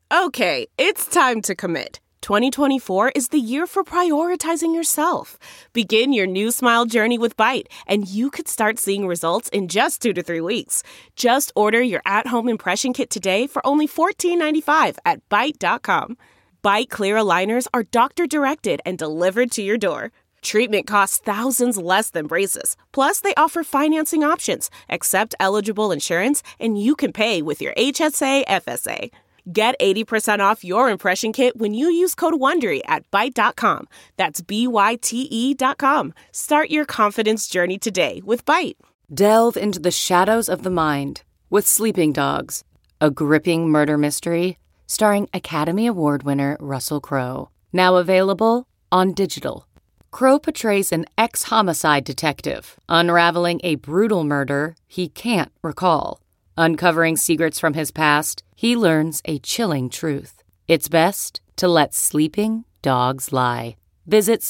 Okay, it's time to commit. 2024 is the year for prioritizing yourself. Begin your new smile journey with Byte, and you could start seeing results in just 2 to 3 weeks. Just order your at-home impression kit today for only $14.95 at Byte.com. Byte Clear aligners are doctor-directed and delivered to your door. Treatment costs thousands less than braces. Plus, they offer financing options, accept eligible insurance, and you can pay with your HSA, FSA. Get 80% off your impression kit when you use code WONDERY at Byte.com. That's BYTE.com. Start your confidence journey today with Byte. Delve into the shadows of the mind with Sleeping Dogs, a gripping murder mystery starring Academy Award winner Russell Crowe. Now available on digital. Crowe portrays an ex-homicide detective unraveling a brutal murder he can't recall. Uncovering secrets from his past, he learns a chilling truth. It's best to let sleeping dogs lie. Visit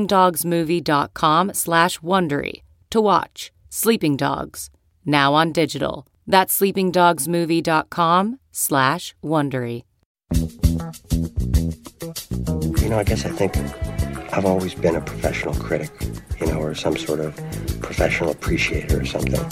sleepingdogsmovie.com/Wondery to watch Sleeping Dogs, now on digital. That's sleepingdogsmovie.com/Wondery. I guess I think I've always been a professional critic, or some sort of professional appreciator or something.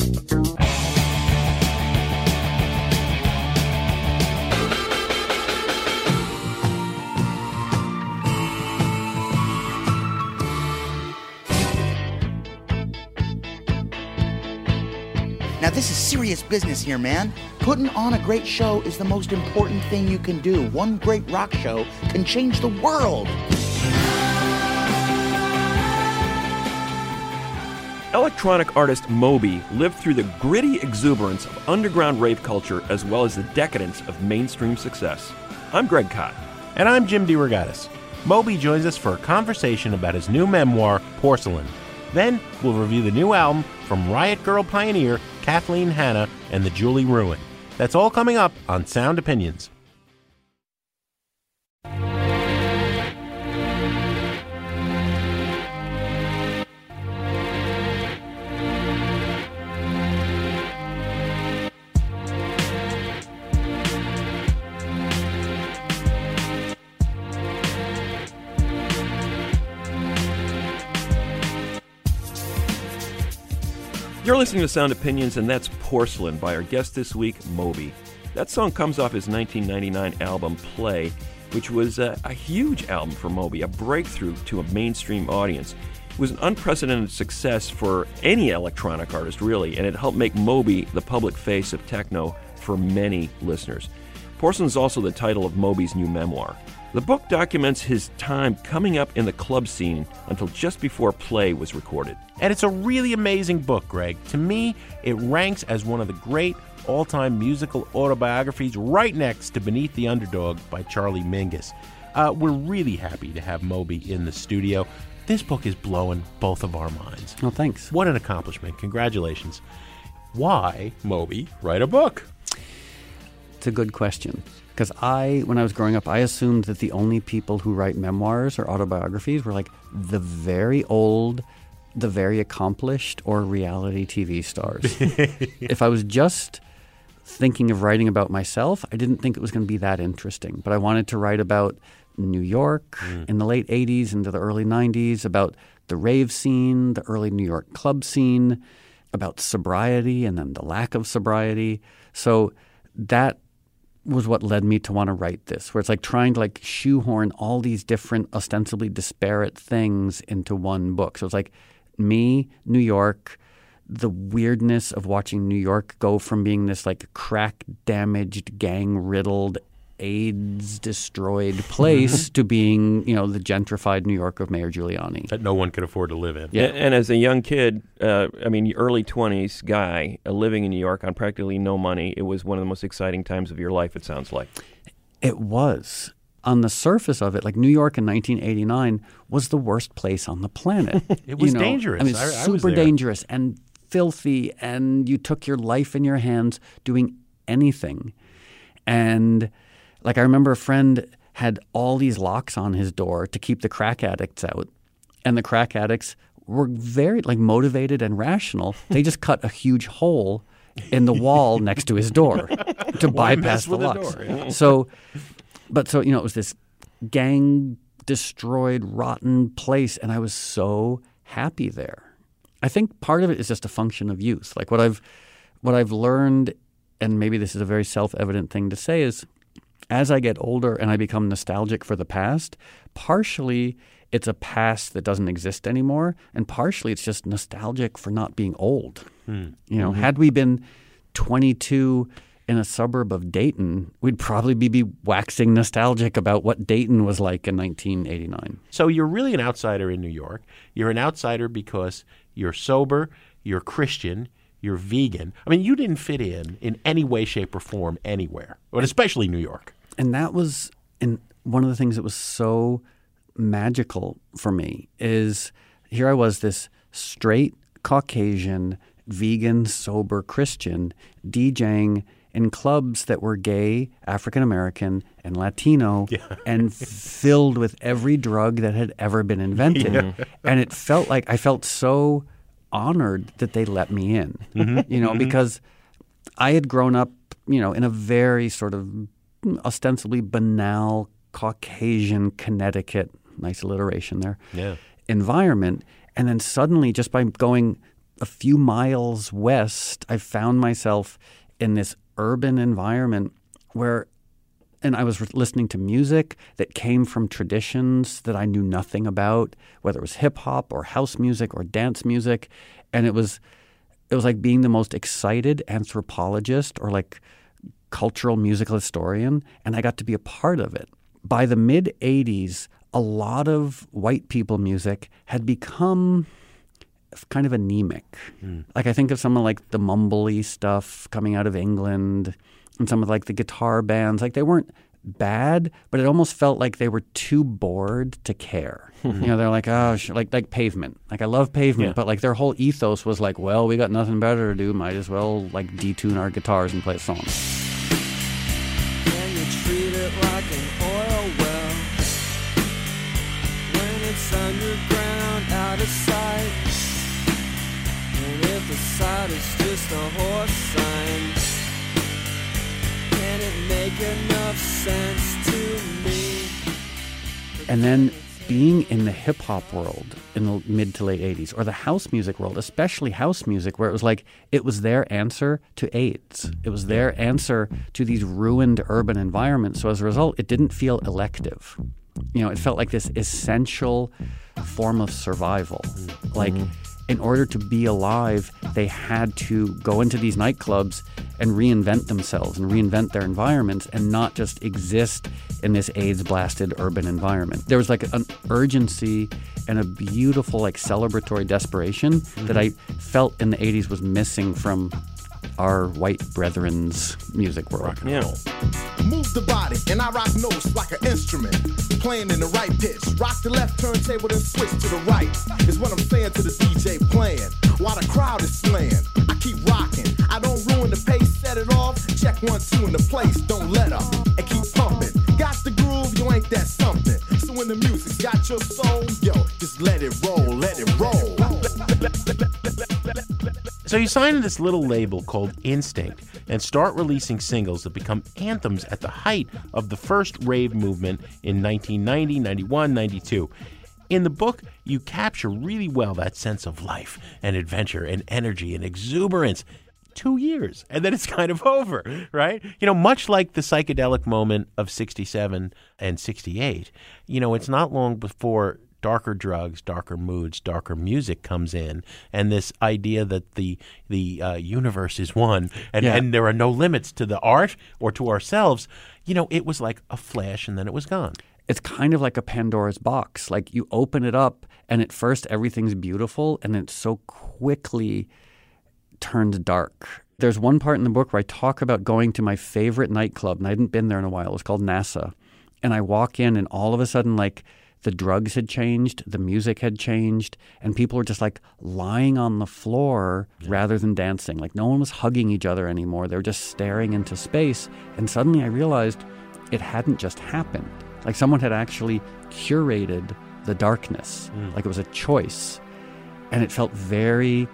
Now, this is serious business here, man. Putting on a great show is the most important thing you can do. One great rock show can change the world. Electronic artist Moby lived through the gritty exuberance of underground rave culture as well as the decadence of mainstream success. I'm Greg Kot. And I'm Jim DeRogatis. Moby joins us for a conversation about his new memoir, Porcelain. Then we'll review the new album from Riot Girl pioneer Kathleen Hanna and the Julie Ruin. That's all coming up on Sound Opinions. You're listening to Sound Opinions, and that's Porcelain by our guest this week, Moby. That song comes off his 1999 album, Play, which was a huge album for Moby, a breakthrough to a mainstream audience. It was an unprecedented success for any electronic artist, really, and it helped make Moby the public face of techno for many listeners. Porcelain is also the title of Moby's new memoir. The book documents his time coming up in the club scene until just before Play was recorded. And it's a really amazing book, Greg. To me, it ranks as one of the great all-time musical autobiographies, right next to Beneath the Underdog by Charlie Mingus. We're really happy to have Moby in the studio. This book is blowing both of our minds. Oh, thanks. What an accomplishment. Congratulations. Why, Moby, write a book? It's a good question. Because when I was growing up, I assumed that the only people who write memoirs or autobiographies were like the very old, the very accomplished, or reality TV stars. If I was just thinking of writing about myself, I didn't think it was going to be that interesting. But I wanted to write about New York in the late 80s into the early 90s, about the rave scene, the early New York club scene, about sobriety and then the lack of sobriety. So that was what led me to want to write this, where it's like trying to shoehorn all these different ostensibly disparate things into one book. So it's like me, New York, the weirdness of watching New York go from being this crack-damaged, gang-riddled, AIDS-destroyed place to being, the gentrified New York of Mayor Giuliani. That no one could afford to live in. Yeah, and as a young kid, early 20s guy, living in New York on practically no money, it was one of the most exciting times of your life, it sounds like. It was. On the surface of it, New York in 1989 was the worst place on the planet. It was dangerous. I mean, super dangerous and filthy, and you took your life in your hands doing anything. And I remember a friend had all these locks on his door to keep the crack addicts out. And the crack addicts were very motivated and rational. They just cut a huge hole in the wall next to his door to bypass the locks. Door, yeah. So But so, it was this gang-destroyed, rotten place, and I was so happy there. I think part of it is just a function of youth. Like what I've learned, and maybe this is a very self-evident thing to say, is as I get older and I become nostalgic for the past, partially it's a past that doesn't exist anymore, and partially it's just nostalgic for not being old. Had we been 22 in a suburb of Dayton, we'd probably be waxing nostalgic about what Dayton was like in 1989. So you're really an outsider in New York. You're an outsider because you're sober, you're Christian, you're vegan. I mean, you didn't fit in any way, shape, or form anywhere, but especially New York. And that was one of the things that was so magical for me is here I was, this straight Caucasian, vegan, sober Christian DJing in clubs that were gay, African-American, and Latino, and filled with every drug that had ever been invented. Yeah. And it felt like I felt so honored that they let me in, because I had grown up, in a very sort of ostensibly banal Caucasian Connecticut, nice alliteration there, environment. And then suddenly, just by going a few miles west, I found myself in this urban environment and I was listening to music that came from traditions that I knew nothing about, whether it was hip hop or house music or dance music. And it was like being the most excited anthropologist or like cultural musical historian, and I got to be a part of it. By the mid-'80s, a lot of white people music had become kind of anemic. Like I think of some of like the mumbly stuff coming out of England and some of like the guitar bands. Like they weren't bad, but it almost felt like they were too bored to care. They're like, like Pavement. Like I love Pavement, but like their whole ethos was like, well, we got nothing better to do. Might as well like detune our guitars and play a song. Can you treat it like an oil well when it's underground, out of sight? And if the side is just a horse sign, can it make enough sense to me? And then being in the hip-hop world in the mid to late 80s, or the house music world, especially house music, where it was like it was their answer to AIDS. It was their answer to these ruined urban environments. So as a result, it didn't feel elective. It felt like this essential form of survival. Like in order to be alive, they had to go into these nightclubs and reinvent themselves and reinvent their environments and not just exist in this AIDS-blasted urban environment. There was like an urgency and a beautiful like celebratory desperation that I felt in the 80s was missing from our white brethren's music world. Yeah. Move the body, and I rock notes like an instrument. Playing in the right pitch. Rock the left turntable, then switch to the right. Is what I'm saying to the DJ playing. While the crowd is slaying, I keep rocking. I don't ruin the pace, set it off. Check 1, 2 in the place, don't let up. And keep pumping. Got the groove, you ain't that something. So when the music's got your soul, yo, just let it roll, let it roll. So you sign this little label called Instinct and start releasing singles that become anthems at the height of the first rave movement in 1990, 91, 92. In the book, you capture really well that sense of life and adventure and energy and exuberance. 2 years, and then it's kind of over, right? Much like the psychedelic moment of 67 and 68, it's not long before darker drugs, darker moods, darker music comes in, and this idea that the universe is one, and there are no limits to the art or to ourselves. It was like a flash, and then it was gone. It's kind of like a Pandora's box. Like you open it up, and at first everything's beautiful, and it so quickly turns dark. There's one part in the book where I talk about going to my favorite nightclub, and I hadn't been there in a while. It was called NASA. And I walk in, and all of a sudden, like, the drugs had changed, the music had changed, and people were just like lying on the floor rather than dancing. Like no one was hugging each other anymore. They were just staring into space. And suddenly I realized it hadn't just happened. Like someone had actually curated the darkness. Like it was a choice. And it felt very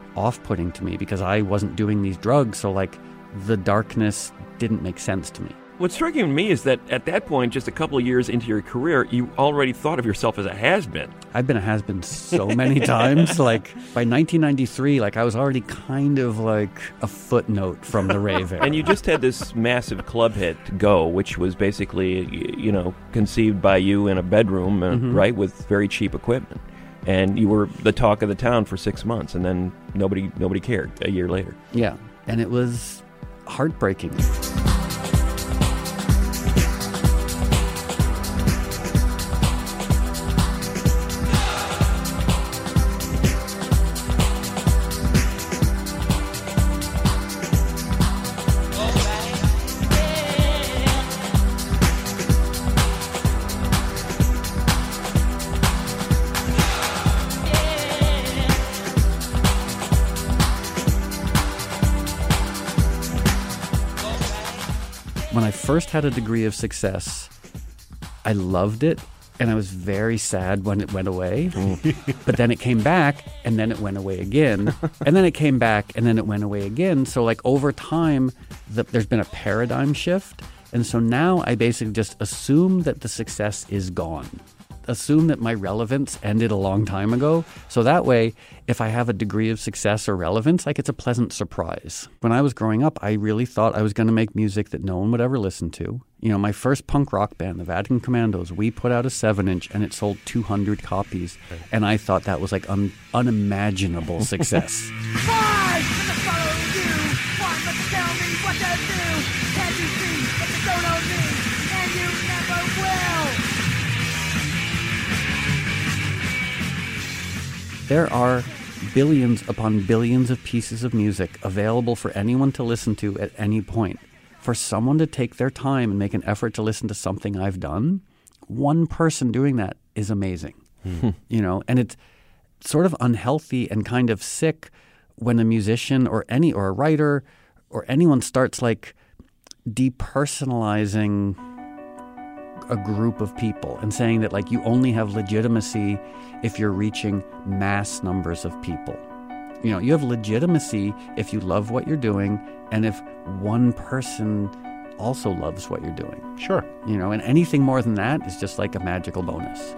off-putting to me because I wasn't doing these drugs. So like the darkness didn't make sense to me. What's striking to me is that at that point, just a couple of years into your career, you already thought of yourself as a has-been. I've been a has-been so many times. Like, by 1993, like, I was already kind of like a footnote from the rave era. And you just had this massive club hit, Go, which was basically, conceived by you in a bedroom, right, with very cheap equipment. And you were the talk of the town for 6 months, and then nobody cared a year later. Yeah, and it was heartbreaking. When I first had a degree of success, I loved it, and I was very sad when it went away. But then it came back, and then it went away again. And then it came back, and then it went away again. So like over time, there's been a paradigm shift. And so now I basically just assume that the success is gone. Assume that my relevance ended a long time ago. So that way, if I have a degree of success or relevance, like it's a pleasant surprise. When I was growing up, I really thought I was going to make music that no one would ever listen to. My first punk rock band, the Vatican Commandos, we put out a 7-inch and it sold 200 copies. And I thought that was like unimaginable success. Why? Follow you. Why must you tell me what to do? Can't you see that you don't know me? And you never will. There are billions upon billions of pieces of music available for anyone to listen to at any point. For someone to take their time and make an effort to listen to something I've done, one person doing that is amazing. And it's sort of unhealthy and kind of sick when a musician or a writer or anyone starts like depersonalizing a group of people and saying that like you only have legitimacy if you're reaching mass numbers of people. You have legitimacy if you love what you're doing and if one person also loves what you're doing. Sure. And anything more than that is just like a magical bonus.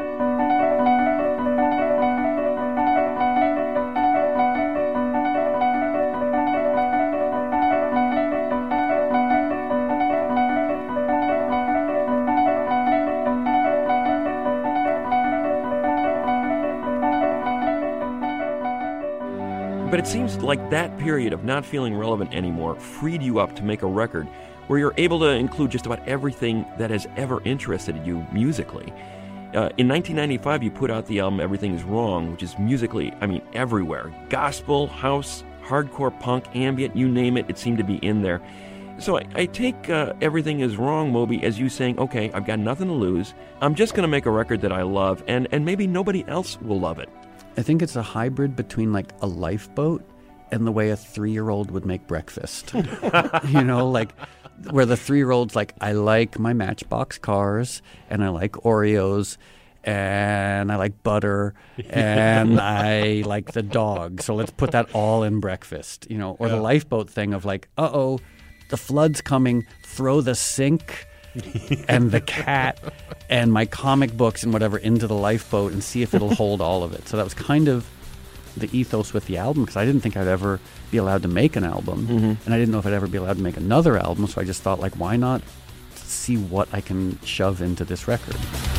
But it seems like that period of not feeling relevant anymore freed you up to make a record where you're able to include just about everything that has ever interested you musically. In 1995, you put out the album Everything Is Wrong, which is musically, everywhere. Gospel, house, hardcore punk, ambient, you name it, it seemed to be in there. So I take Everything Is Wrong, Moby, as you saying, okay, I've got nothing to lose. I'm just going to make a record that I love, and maybe nobody else will love it. I think it's a hybrid between like a lifeboat and the way a 3-year-old would make breakfast. Like where the 3-year-old's like, I like my Matchbox cars and I like Oreos and I like butter and I like the dog. So let's put that all in breakfast, or the lifeboat thing of like, the flood's coming, throw the sink and the cat and my comic books and whatever into the lifeboat and see if it'll hold all of it. So that was kind of the ethos with the album, because I didn't think I'd ever be allowed to make an album, and I didn't know if I'd ever be allowed to make another album, so I just thought, like, why not see what I can shove into this record?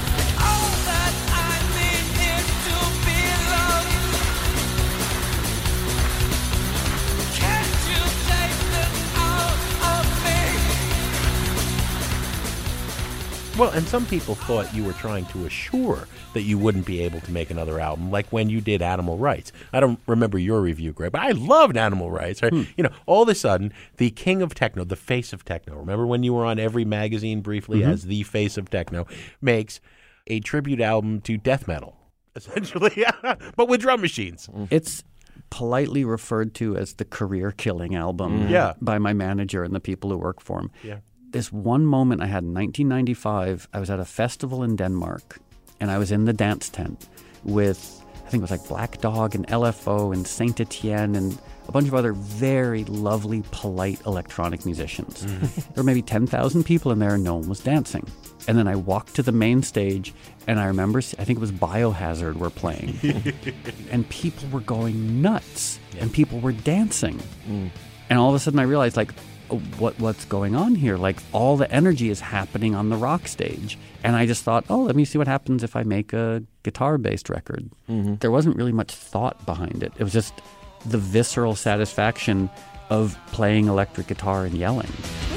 Well, and some people thought you were trying to assure that you wouldn't be able to make another album, like when you did Animal Rights. I don't remember your review, Greg, but I loved Animal Rights. Right? All of a sudden, the king of techno, the face of techno, remember when you were on every magazine briefly as the face of techno, makes a tribute album to death metal, essentially, but with drum machines. It's politely referred to as the career-killing album by my manager and the people who work for him. Yeah. This one moment I had in 1995, I was at a festival in Denmark, and I was in the dance tent with, I think it was like Black Dog and LFO and Saint Etienne and a bunch of other very lovely, polite electronic musicians. There were maybe 10,000 people in there and no one was dancing. And then I walked to the main stage, and I remember, I think it was Biohazard were playing. And people were going nuts, and people were dancing. And all of a sudden I realized, like, what's going on here? Like, all the energy is happening on the rock stage. And I just thought, let me see what happens if I make a guitar-based record. There wasn't really much thought behind it. It was just the visceral satisfaction of playing electric guitar and yelling.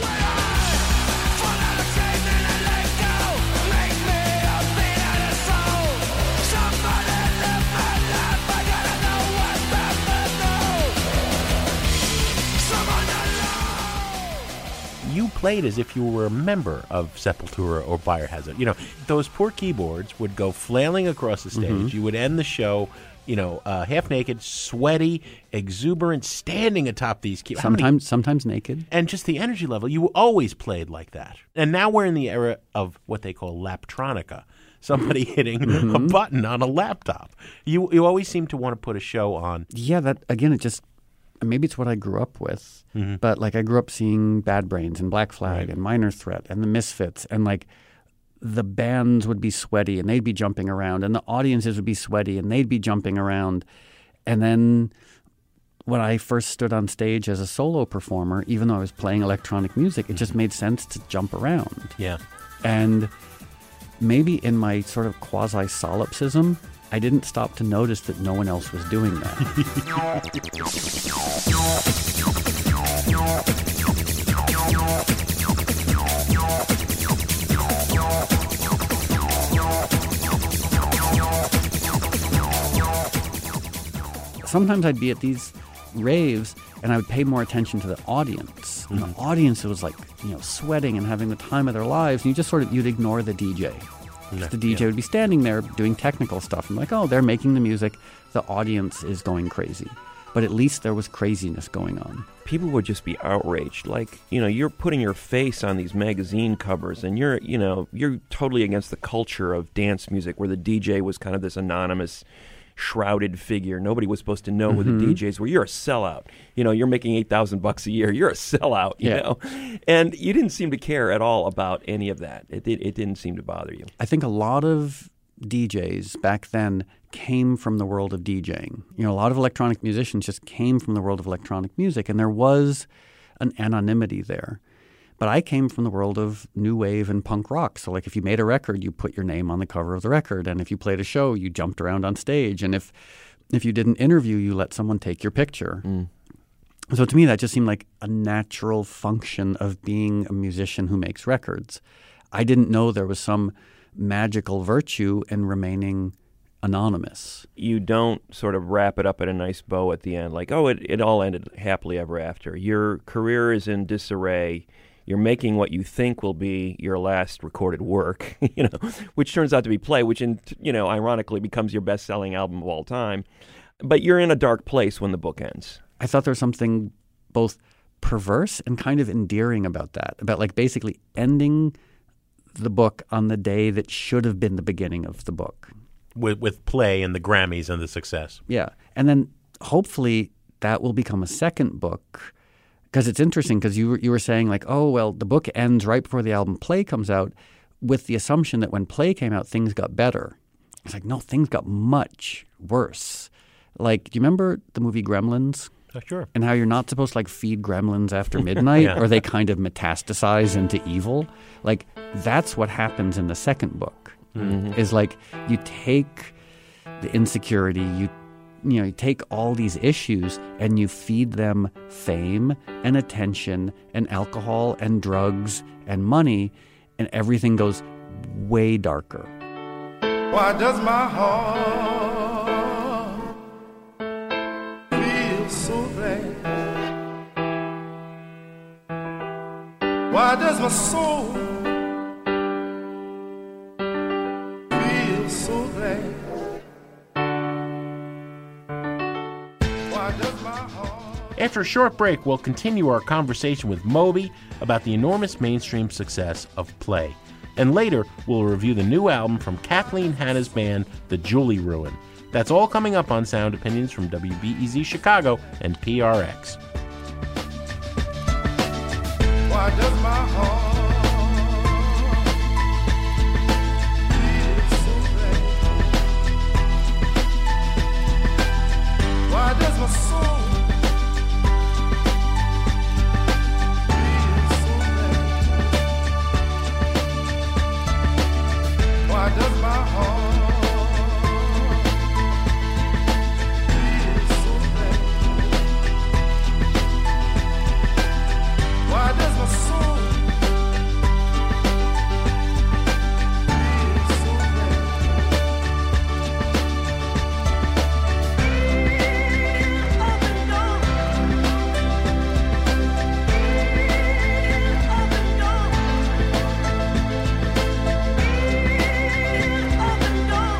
You played as if you were a member of Sepultura or Biohazard. You know, those poor keyboards would go flailing across the stage. You would end the show, half naked, sweaty, exuberant, standing atop these keyboards. Sometimes naked. And just the energy level. You always played like that. And now we're in the era of what they call laptronica. Somebody hitting a button on a laptop. You always seem to want to put a show on. Yeah, that, again, it just... Maybe it's what I grew up with, but like I grew up seeing Bad Brains and Black Flag and Minor Threat and the Misfits, and like the bands would be sweaty and they'd be jumping around, and the audiences would be sweaty and they'd be jumping around. And then when I first stood on stage as a solo performer, even though I was playing electronic music, it just made sense to jump around. Yeah. And maybe in my sort of quasi-solipsism, I didn't stop to notice that no one else was doing that. Sometimes I'd be at these raves and I would pay more attention to the audience. And the audience was like, sweating and having the time of their lives. And you'd ignore the DJ. The DJ would be standing there doing technical stuff. I'm like, they're making the music. The audience is going crazy. But at least there was craziness going on. People would just be outraged. Like, you're putting your face on these magazine covers and you're totally against the culture of dance music where the DJ was kind of this anonymous, shrouded figure. Nobody was supposed to know who the DJs were. You're a sellout. You're making $8,000 a year. You're a sellout, you know. And you didn't seem to care at all about any of that. It didn't seem to bother you. I think a lot of DJs back then came from the world of DJing. A lot of electronic musicians just came from the world of electronic music, and there was an anonymity there. But I came from the world of new wave and punk rock. So like if you made a record, you put your name on the cover of the record. And if you played a show, you jumped around on stage. And if you did an interview, you let someone take your picture. So to me, that just seemed like a natural function of being a musician who makes records. I didn't know there was some magical virtue in remaining anonymous. You don't sort of wrap it up at a nice bow at the end, like, it all ended happily ever after. Your career is in disarray. You're making what you think will be your last recorded work, which turns out to be Play, which, ironically becomes your best-selling album of all time. But you're in a dark place when the book ends. I thought there was something both perverse and kind of endearing about that, about like basically ending the book on the day that should have been the beginning of the book. With Play and the Grammys and the success. Yeah. And then hopefully that will become a second book. Because it's interesting because you were saying like, the book ends right before the album Play comes out with the assumption that when Play came out, things got better. It's like, no, things got much worse. Like, do you remember the movie Gremlins? Oh, sure. And how you're not supposed to like feed gremlins after midnight or they kind of metastasize into evil? Like, that's what happens in the second book. Is like you take the insecurity, you take all these issues and you feed them fame and attention and alcohol and drugs and money, and everything goes way darker. Why does my heart feel so bad? Why does my soul feel so bad? After a short break, we'll continue our conversation with Moby about the enormous mainstream success of Play. And later, we'll review the new album from Kathleen Hanna's band, The Julie Ruin. That's all coming up on Sound Opinions from WBEZ Chicago and PRX. Why does my heart beat so bad? Why does my soul beat so bad? Why does my heart beat so bad? Why does my soul beat so bad? Up and down, up and down, up and down,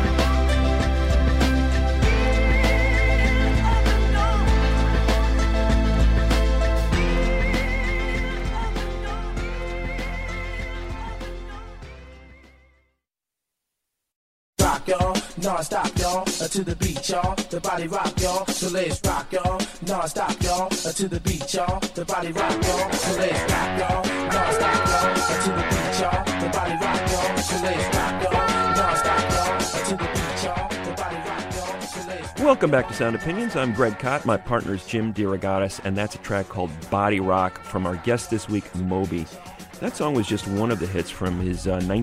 Rock y'all, non-stop y'all, to the beat y'all, the body rock y'all, so let's rock y'all, non-stop y'all, to the beat y'all, the body rock y'all, so let's rock y'all, non-stop y'all, to the beat y'all, the body rock y'all, so let's rock y'all, non-stop y'all, to the beat y'all, the body rock y'all, so let's. Welcome back to Sound Opinions. I'm Greg Kot. My partner is Jim DeRogatis, and that's a track called Body Rock from our guest this week, Moby. That song was just one of the hits from his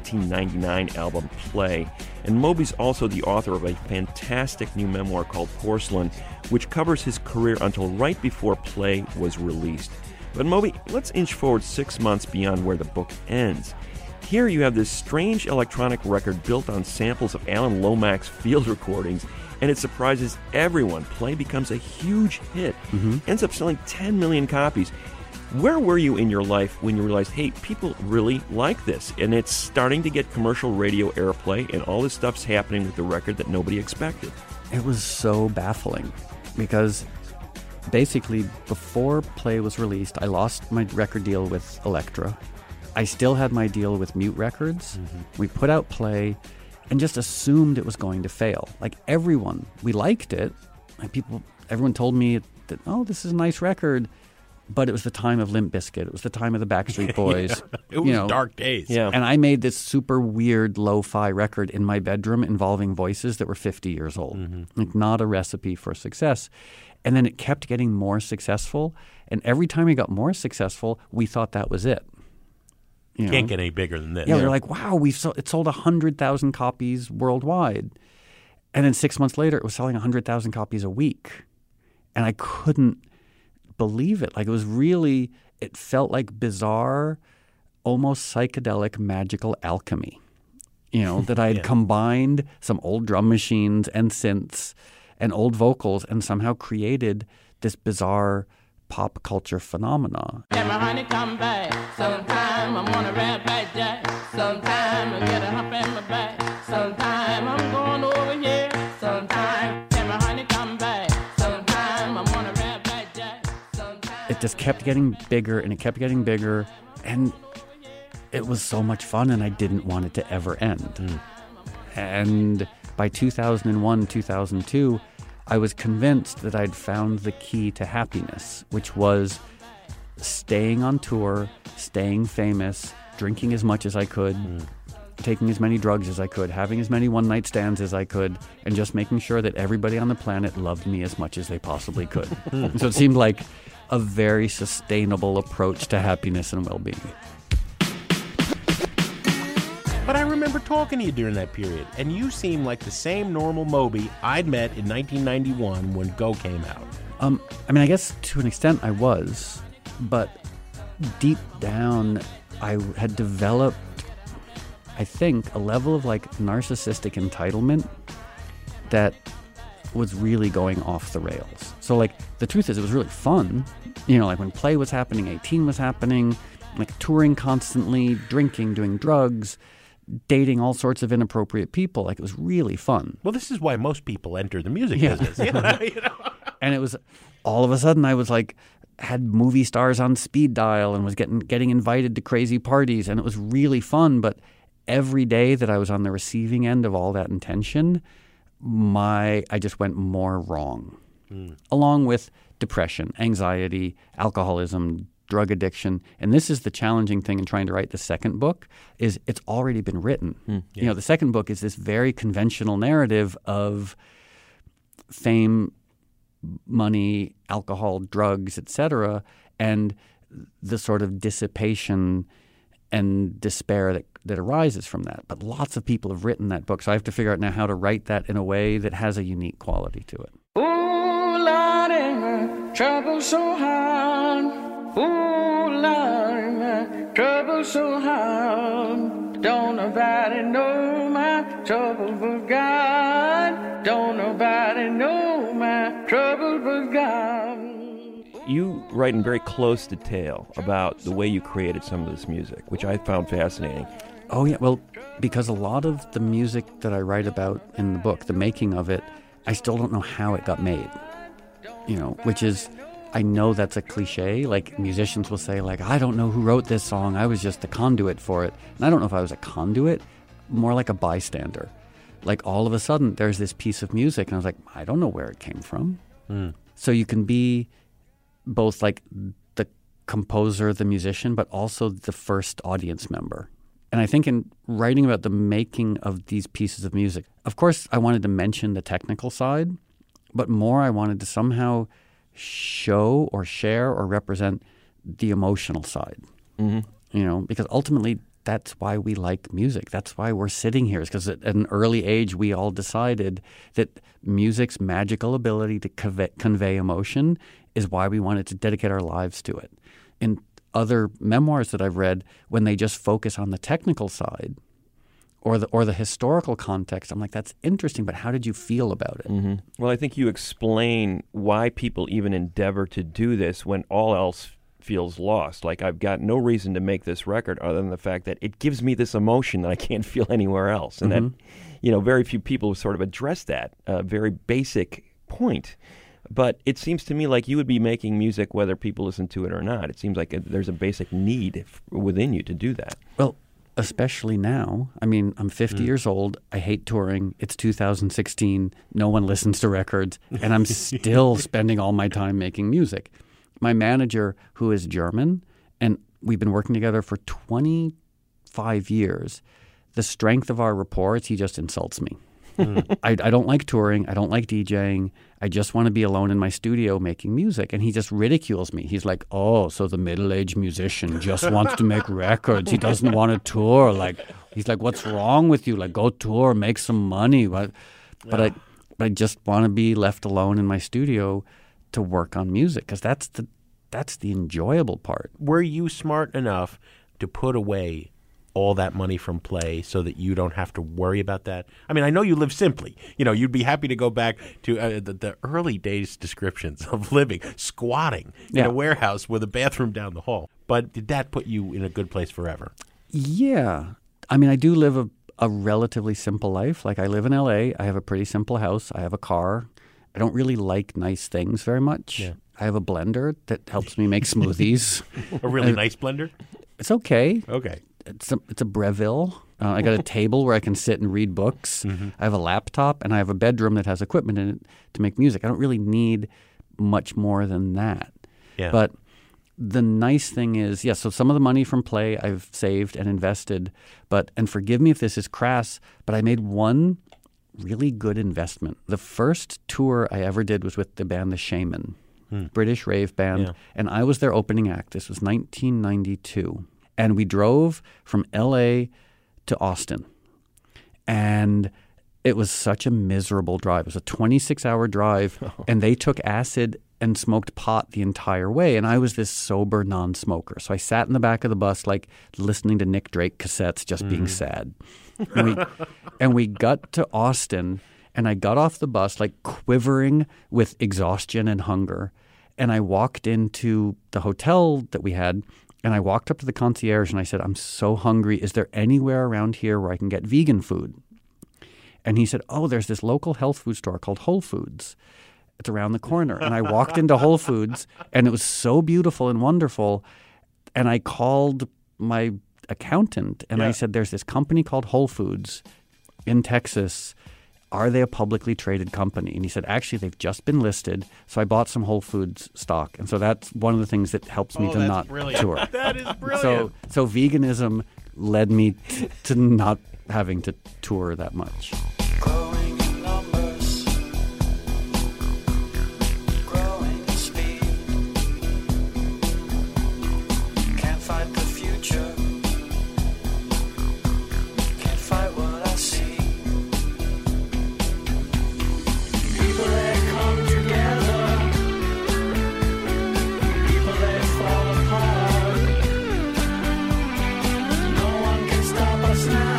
1999 album, Play. And Moby's also the author of a fantastic new memoir called Porcelain, which covers his career until right before Play was released. But Moby, let's inch forward 6 months beyond where the book ends. Here you have this strange electronic record built on samples of Alan Lomax's field recordings, and it surprises everyone. Play becomes a huge hit, ends up selling 10 million copies. Where were you in your life when you realized, hey, people really like this, and it's starting to get commercial radio airplay, and all this stuff's happening with the record that nobody expected? It was so baffling because basically before Play was released, I lost my record deal with Elektra. I still had my deal with Mute Records. We put out Play and just assumed it was going to fail. Like everyone, we liked it. Like everyone told me that, oh, this is a nice record. But it was the time of Limp Bizkit. It was the time of the Backstreet Boys. It was dark days. Yeah. And I made this super weird lo-fi record in my bedroom involving voices that were 50 years old. Like not a recipe for success. And then it kept getting more successful. And every time it got more successful, we thought that was it. You Can't know? get any bigger than this. Yeah, we were like, wow, it sold 100,000 copies worldwide. And then 6 months later, it was selling 100,000 copies a week. And I couldn't believe it. Like it felt like bizarre, almost psychedelic, magical alchemy. That I had combined some old drum machines and synths and old vocals and somehow created this bizarre pop culture phenomena. Can my honey come back? Sometime I'm on a rat back jack. Sometime I get a hump in my back. Sometime I'm going over here. Sometime can my honey come back? Sometime I'm on a rat back jack. It just kept getting bigger and it kept getting bigger, and it was so much fun, and I didn't want it to ever end. And by 2001, 2002, I was convinced that I'd found the key to happiness, which was staying on tour, staying famous, drinking as much as I could, taking as many drugs as I could, having as many one-night stands as I could, and just making sure that everybody on the planet loved me as much as they possibly could. So it seemed like a very sustainable approach to happiness and well-being. But I remember talking to you during that period, and you seemed like the same normal Moby I'd met in 1991 when Go came out. I guess to an extent I was, but deep down I had developed, I think, a level of narcissistic entitlement that was really going off the rails. So the truth is it was really fun. When Play was happening, 18 was happening, touring constantly, drinking, doing drugs, dating all sorts of inappropriate people. It was really fun. Well, this is why most people enter the music business. You know? And it was all of a sudden I was had movie stars on speed dial and was getting invited to crazy parties, and it was really fun. But every day that I was on the receiving end of all that intention, I just went more wrong, along with depression, anxiety, alcoholism, drug addiction. And this is the challenging thing in trying to write the second book, is it's already been written. You know, the second book is this very conventional narrative of fame, money, alcohol, drugs, etc., and the sort of dissipation and despair that arises from that. But lots of people have written that book, so I have to figure out now how to write that in a way that has a unique quality to it. Ooh, Lordy, my trouble so hard. Ooh, Lordy, my trouble so hard. Don't nobody know my trouble but God. Don't nobody know my trouble but God. You write in very close detail about the way you created some of this music, which I found fascinating. Oh, yeah. Well, because a lot of the music that I write about in the book, the making of it, I still don't know how it got made. You know, which is, I know that's a cliche. Like, musicians will say, like, I don't know who wrote this song. I was just the conduit for it. And I don't know if I was a conduit, more like a bystander. Like, all of a sudden, there's this piece of music, and I was like, I don't know where it came from. So you can be both like the composer, the musician, but also the first audience member. And I think in writing about the making of these pieces of music, of course, I wanted to mention the technical side, but more I wanted to somehow show or share or represent the emotional side. You know, because ultimately that's why we like music. That's why we're sitting here, is because at an early age we all decided that music's magical ability to convey emotion is why we wanted to dedicate our lives to it. In other memoirs that I've read, when they just focus on the technical side or the historical context, I'm like, that's interesting, but how did you feel about it? Well, I think you explain why people even endeavor to do this when all else feels lost. Like, I've got no reason to make this record other than the fact that it gives me this emotion that I can't feel anywhere else. And that, you know, very few people sort of address that very basic point. But it seems to me like you would be making music whether people listen to it or not. It seems like there's a basic need within you to do that. Well, especially now. I mean, I'm 50 years old. I hate touring. It's 2016. No one listens to records. And I'm still spending all my time making music. My manager, who is German, and we've been working together for 25 years, the strength of our rapport is he just insults me. I don't like touring. I don't like DJing. I just want to be alone in my studio making music. And he just ridicules me. He's like, oh, so the middle-aged musician just wants to make records. He doesn't want to tour. Like, he's like, what's wrong with you? Like, go tour, make some money. But I just want to be left alone in my studio to work on music, because that's the enjoyable part. Were you smart enough to put away all that money from Play so that you don't have to worry about that? I mean, I know you live simply. You know, you'd be happy to go back to the early days descriptions of living, squatting in a warehouse with a bathroom down the hall. But did that put you in a good place forever? Yeah. I mean, I do live a relatively simple life. Like, I live in L.A. I have a pretty simple house. I have a car. I don't really like nice things very much. Yeah. I have a blender that helps me make smoothies. A really nice blender? It's okay. Okay. It's a Breville. I got a table where I can sit and read books. I have a laptop, and I have a bedroom that has equipment in it to make music. I don't really need much more than that. Yeah. But the nice thing is, so some of the money from Play I've saved and invested. And forgive me if this is crass, but I made one really good investment. The first tour I ever did was with the band The Shaman, British rave band, and I was their opening act. This was 1992. And we drove from L.A. to Austin. And it was such a miserable drive. It was a 26-hour drive, and they took acid and smoked pot the entire way. And I was this sober non-smoker. So I sat in the back of the bus, like, listening to Nick Drake cassettes, just being sad. And we got to Austin, and I got off the bus, like, quivering with exhaustion and hunger. And I walked into the hotel that we had, and I walked up to the concierge and I said, I'm so hungry. Is there anywhere around here where I can get vegan food? And he said, oh, there's this local health food store called Whole Foods. It's around the corner. And I walked into Whole Foods, and it was so beautiful and wonderful. And I called my accountant, and I said, there's this company called Whole Foods in Texas. are they a publicly traded company? And he said, actually, they've just been listed. So I bought some Whole Foods stock. And so that's one of the things that helps me to not tour. That is brilliant. So veganism led me to not having to tour that much. Growing in numbers, growing in speed. Can't fight the future, can't fight what I see. People that come together, people that fall apart. No one can stop us now.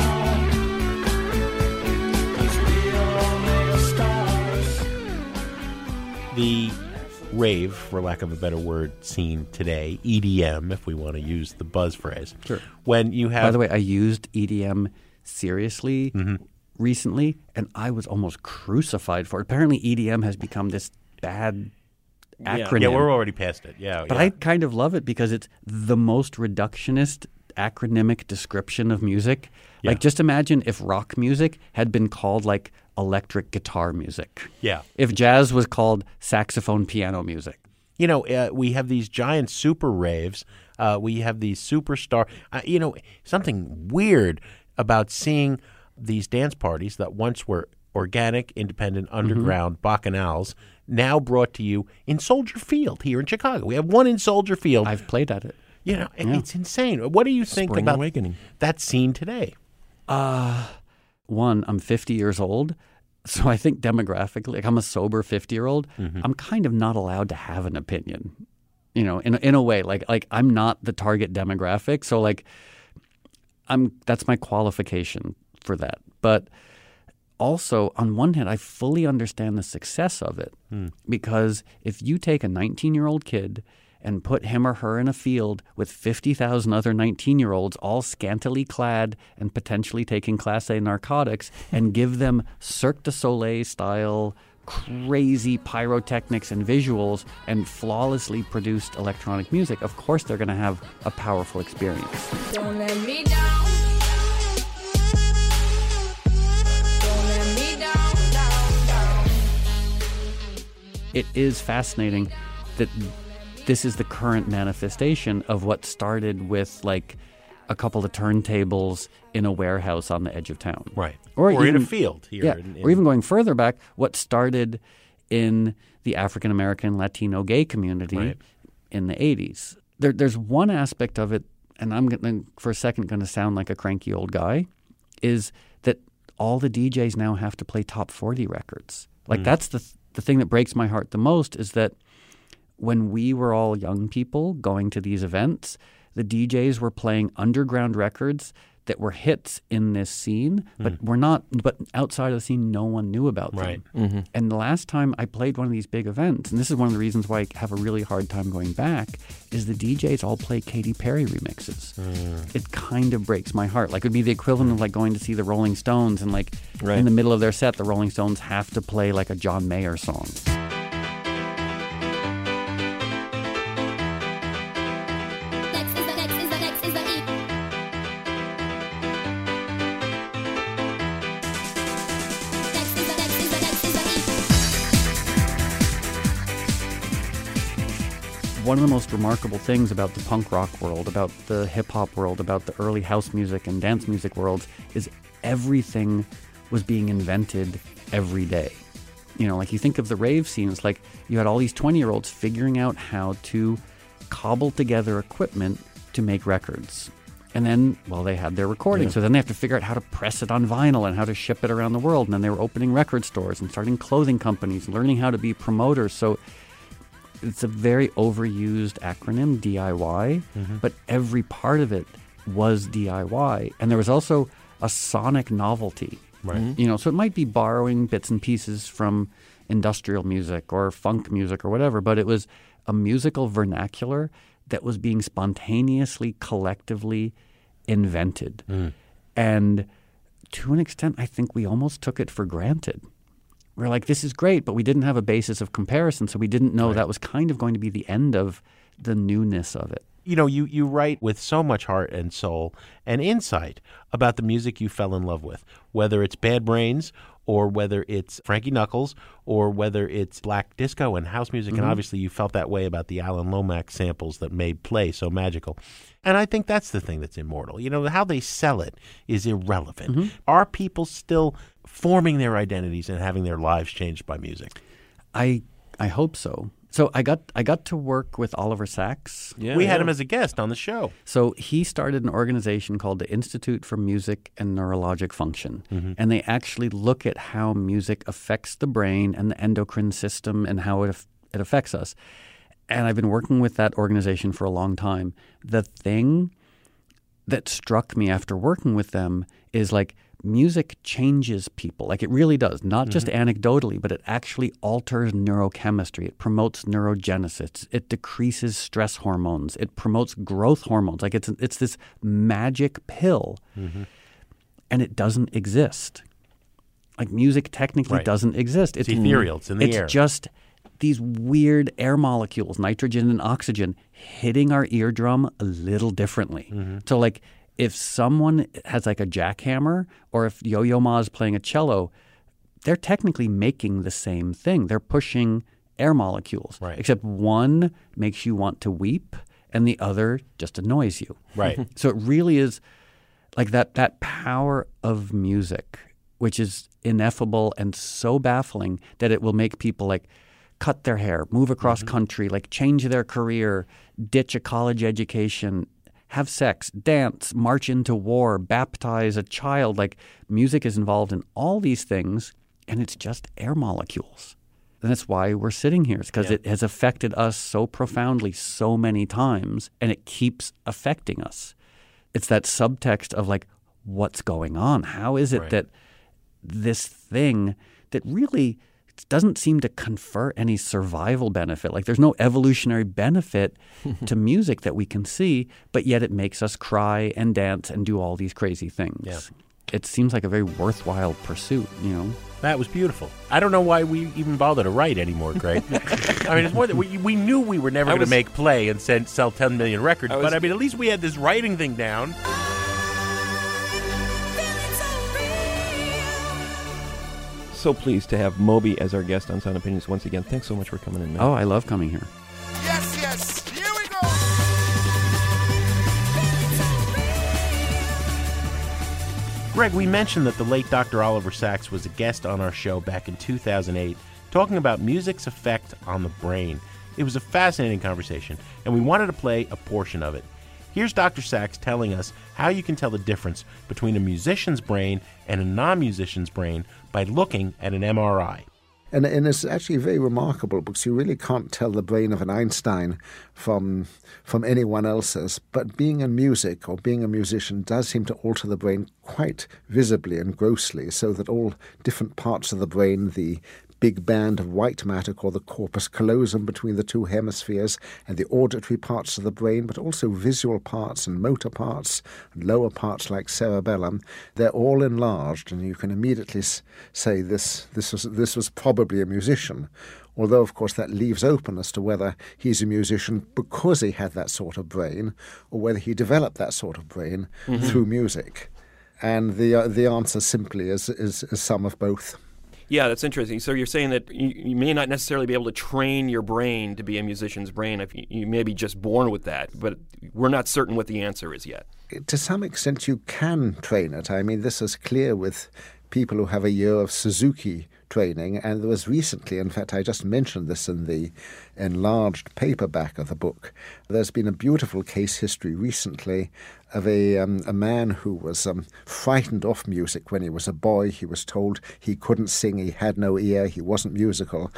The rave, for lack of a better word, scene today, EDM, if we want to use the buzz phrase. Sure. When you have, By the way, I used EDM seriously recently, and I was almost crucified for it. Apparently, EDM has become this bad acronym. yeah, we're already past it. But I kind of love it because it's the most reductionist acronymic description of music. Yeah. Like, just imagine if rock music had been called like electric guitar music. Yeah. If jazz was called saxophone piano music. You know, we have these giant super raves. We have these superstar. Something weird about seeing these dance parties that once were organic, independent, underground bacchanals, now brought to you in Soldier Field here in Chicago. We have one in Soldier Field. I've played at it. You know, it's insane. What do you think Spring about Awakening. that scene today? One, I'm 50 years old, so I think demographically, like I'm a sober 50-year-old. I'm kind of not allowed to have an opinion, you know, in a way. Like I'm not the target demographic, so like that's my qualification for that. But also, on one hand, I fully understand the success of it because if you take a 19-year-old kid and put him or her in a field with 50,000 other 19-year-olds all scantily clad and potentially taking Class A narcotics and give them Cirque du Soleil-style crazy pyrotechnics and visuals and flawlessly produced electronic music, of course they're going to have a powerful experience. Don't let me down. Don't let me down. It is fascinating that this is the current manifestation of what started with like a couple of turntables in a warehouse on the edge of town. Right. Or in even a field here. Yeah. Or even going further back, what started in the African-American Latino gay community in the 80s. There's one aspect of it, and I'm gonna, for a second going to sound like a cranky old guy, is that all the DJs now have to play top 40 records. Like that's the thing that breaks my heart the most is that when we were all young people going to these events, the DJs were playing underground records that were hits in this scene, but were not. But outside of the scene, no one knew about them. Mm-hmm. And the last time I played one of these big events, and this is one of the reasons why I have a really hard time going back, is the DJs all play Katy Perry remixes. It kind of breaks my heart. Like it would be the equivalent of like going to see the Rolling Stones, and like in the middle of their set, the Rolling Stones have to play like a John Mayer song. One of the most remarkable things about the punk rock world, about the hip-hop world, about the early house music and dance music worlds is everything was being invented every day. You know, like you think of the rave scenes, like you had all these 20-year-olds figuring out how to cobble together equipment to make records. And then, well, they had their recording, so then they have to figure out how to press it on vinyl and how to ship it around the world. And then they were opening record stores and starting clothing companies, learning how to be promoters. So it's a very overused acronym, DIY, but every part of it was DIY. And there was also a sonic novelty. Right. You know, so it might be borrowing bits and pieces from industrial music or funk music or whatever, but it was a musical vernacular that was being spontaneously, collectively invented. And to an extent, I think we almost took it for granted. We're like, this is great, but we didn't have a basis of comparison, so we didn't know that was kind of going to be the end of the newness of it. You know, you write with so much heart and soul and insight about the music you fell in love with, whether it's Bad Brains or whether it's Frankie Knuckles or whether it's black disco and house music. And obviously you felt that way about the Alan Lomax samples that made Play so magical. And I think that's the thing that's immortal. You know, how they sell it is irrelevant. Are people still forming their identities and having their lives changed by music? I hope so. So I got to work with Oliver Sacks. We had him as a guest on the show. So he started an organization called the Institute for Music and Neurologic Function. And they actually look at how music affects the brain and the endocrine system and how it affects us. And I've been working with that organization for a long time. The thing that struck me after working with them is like music changes people. Like it really does, not just anecdotally, but it actually alters neurochemistry. It promotes neurogenesis. It decreases stress hormones. It promotes growth hormones. Like it's this magic pill, and it doesn't exist. Like music technically doesn't exist. It's ethereal. It's in the air. It's just these weird air molecules, nitrogen and oxygen, hitting our eardrum a little differently. So like if someone has like a jackhammer or if Yo-Yo Ma is playing a cello, they're technically making the same thing. They're pushing air molecules, except one makes you want to weep and the other just annoys you. So it really is like that power of music, which is ineffable and so baffling that it will make people like cut their hair, move across country, like change their career, ditch a college education, have sex, dance, march into war, baptize a child. Like music is involved in all these things, and it's just air molecules. And that's why we're sitting here. It's because it has affected us so profoundly so many times, and it keeps affecting us. It's that subtext of like, what's going on? How is it that this thing that really doesn't seem to confer any survival benefit. Like there's no evolutionary benefit to music that we can see, but yet it makes us cry and dance and do all these crazy things. It seems like a very worthwhile pursuit, you know? That was beautiful. I don't know why we even bother to write anymore, Greg. I mean, it's more that we knew we were never going to make Play and sell 10 million records, but I mean, at least we had this writing thing down. So pleased to have Moby as our guest on Sound Opinions once again. Thanks so much for coming in, man. Oh, I love coming here. Yes, here we go. Greg, we mentioned that the late Dr. Oliver Sacks was a guest on our show back in 2008, talking about music's effect on the brain. It was a fascinating conversation, and we wanted to play a portion of it. Here's Dr. Sacks telling us how you can tell the difference between a musician's brain and a non-musician's brain by looking at an MRI. And it's actually very remarkable because you really can't tell the brain of an Einstein from anyone else's. But being in music or being a musician does seem to alter the brain quite visibly and grossly, so that all different parts of the brain, the big band of white matter called the corpus callosum between the two hemispheres, and the auditory parts of the brain, but also visual parts and motor parts and lower parts like cerebellum, they're all enlarged, and you can immediately say this was probably a musician. Although, of course, that leaves open as to whether he's a musician because he had that sort of brain or whether he developed that sort of brain through music. And the answer simply is some of both. Yeah, that's interesting. So you're saying that you may not necessarily be able to train your brain to be a musician's brain. If you may be just born with that, but we're not certain what the answer is yet. To some extent, you can train it. I mean, this is clear with people who have a year of Suzuki training, and there was recently, in fact, I just mentioned this in the enlarged paperback of the book, there's been a beautiful case history recently of a man who was frightened off music when he was a boy. He was told he couldn't sing, he had no ear, he wasn't musical,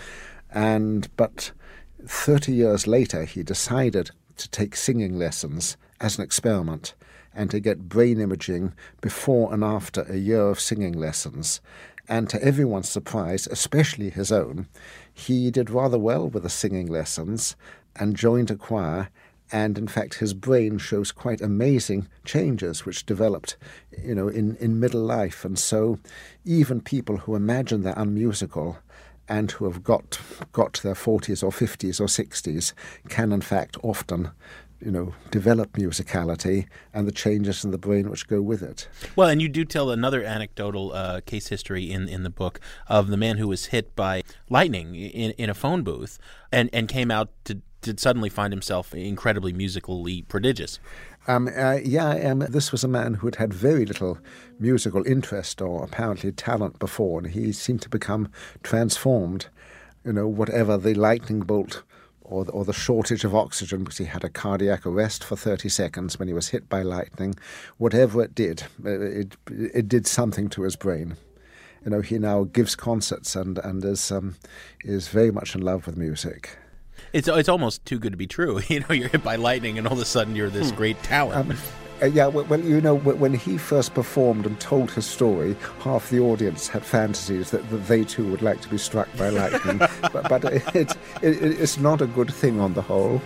but 30 years later he decided to take singing lessons as an experiment and to get brain imaging before and after a year of singing lessons. And to everyone's surprise, especially his own, he did rather well with the singing lessons and joined a choir. And in fact, his brain shows quite amazing changes which developed, in middle life. And so even people who imagine they're unmusical and who have got to their 40s or 50s or 60s can in fact often develop musicality and the changes in the brain which go with it. Well, and you do tell another anecdotal case history in the book of the man who was hit by lightning in a phone booth and came out to suddenly find himself incredibly musically prodigious. This was a man who had had very little musical interest or apparently talent before, and he seemed to become transformed, whatever the lightning bolt or the shortage of oxygen, because he had a cardiac arrest for 30 seconds when he was hit by lightning. Whatever it did, it did something to his brain. He now gives concerts and is very much in love with music. It's almost too good to be true. You're hit by lightning and all of a sudden you're this great talent. When he first performed and told his story, half the audience had fantasies that they too would like to be struck by lightning. but it's not a good thing on the whole.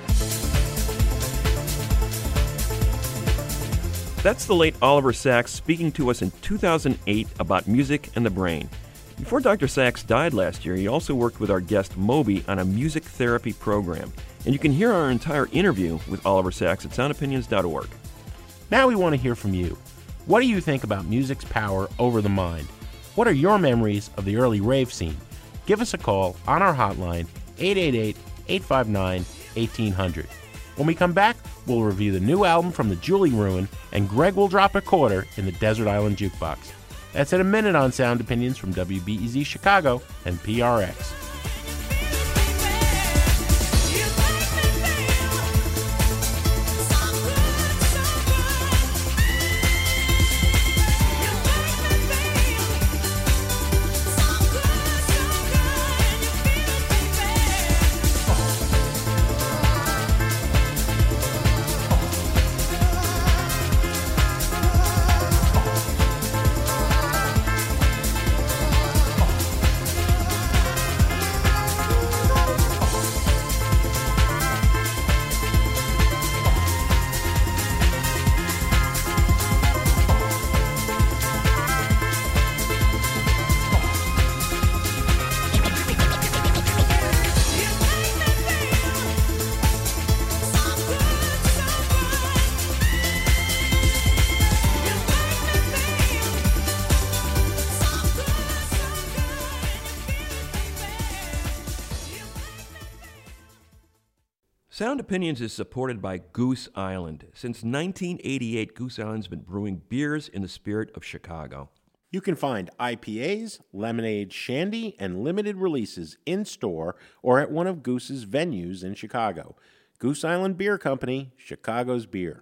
That's the late Oliver Sacks speaking to us in 2008 about music and the brain. Before Dr. Sacks died last year, he also worked with our guest Moby on a music therapy program. And you can hear our entire interview with Oliver Sacks at soundopinions.org. Now we want to hear from you. What do you think about music's power over the mind? What are your memories of the early rave scene? Give us a call on our hotline, 888-859-1800. When we come back, we'll review the new album from the Julie Ruin, and Greg will drop a quarter in the Desert Island Jukebox. That's in a minute on Sound Opinions from WBEZ Chicago and PRX. Sound Opinions is supported by Goose Island. Since 1988, Goose Island's been brewing beers in the spirit of Chicago. You can find IPAs, lemonade, shandy, and limited releases in-store or at one of Goose's venues in Chicago. Goose Island Beer Company, Chicago's beer.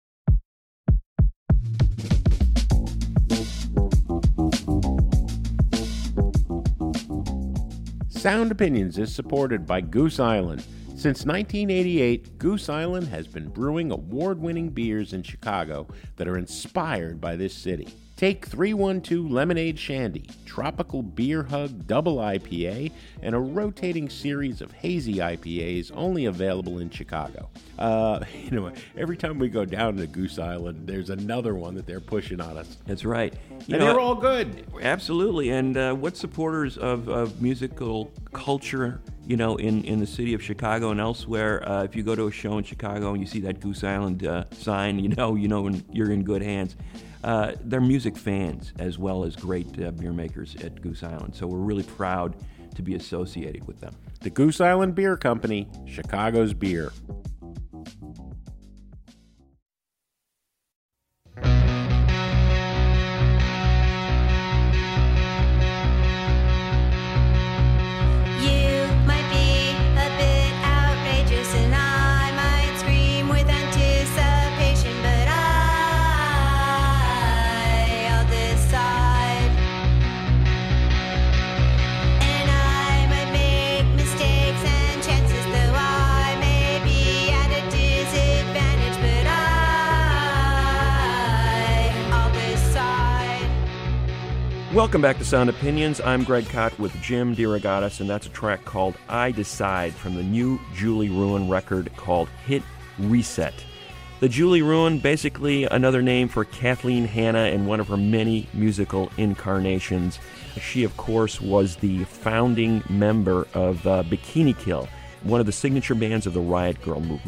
Sound Opinions is supported by Goose Island. Since 1988, Goose Island has been brewing award-winning beers in Chicago that are inspired by this city. Take 312 Lemonade Shandy, Tropical Beer Hug Double IPA, and a rotating series of hazy IPAs only available in Chicago. Every time we go down to Goose Island, there's another one that they're pushing on us. That's right. They're all good. Absolutely. And what supporters of musical culture, in the city of Chicago and elsewhere, if you go to a show in Chicago and you see that Goose Island sign, you're in good hands. They're music fans as well as great beer makers at Goose Island. So we're really proud to be associated with them. The Goose Island Beer Company, Chicago's beer. Welcome back to Sound Opinions. I'm Greg Kot with Jim DeRogatis, and that's a track called I Decide from the new Julie Ruin record called Hit Reset. The Julie Ruin, basically another name for Kathleen Hanna and one of her many musical incarnations. She, of course, was the founding member of Bikini Kill, one of the signature bands of the Riot Grrrl movement.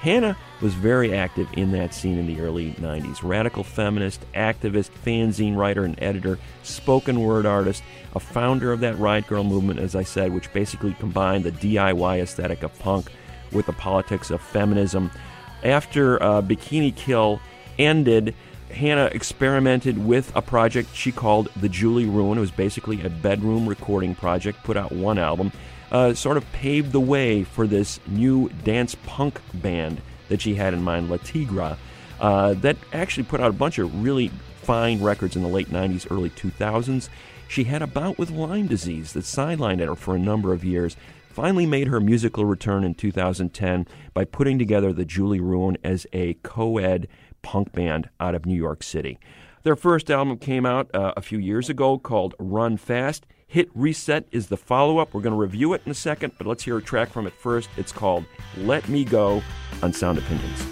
Hannah was very active in that scene in the early 90s. Radical feminist, activist, fanzine writer and editor, spoken word artist, a founder of that Riot Grrrl movement, as I said, which basically combined the DIY aesthetic of punk with the politics of feminism. After Bikini Kill ended, Hannah experimented with a project she called The Julie Ruin. It was basically a bedroom recording project, put out one album. Sort of paved the way for this new dance punk band that she had in mind, La Tigra, that actually put out a bunch of really fine records in the late 90s, early 2000s. She had a bout with Lyme disease that sidelined her for a number of years, finally made her musical return in 2010 by putting together the Julie Ruin as a co-ed punk band out of New York City. Their first album came out a few years ago called Run Fast. Hit Reset is the follow-up. We're going to review it in a second, but let's hear a track from it first. It's called Let Me Go on Sound Opinions.